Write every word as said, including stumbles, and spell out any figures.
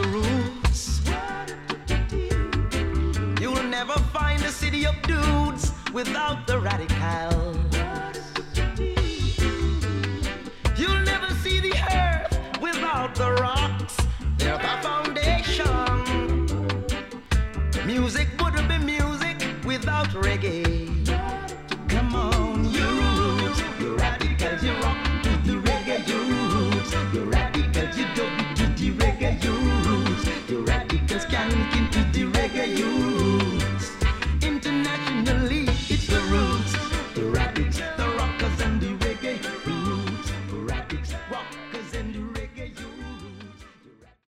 roots. You'll never find a city of dudes without the radical. You'll never see the earth without the rocks. They're the foundation. Music wouldn't be music without reggae. Come on, you roots, you radicals, you rock to the reggae, you roots. You radicals, you don't to the reggae, you roots. You radicals can't get into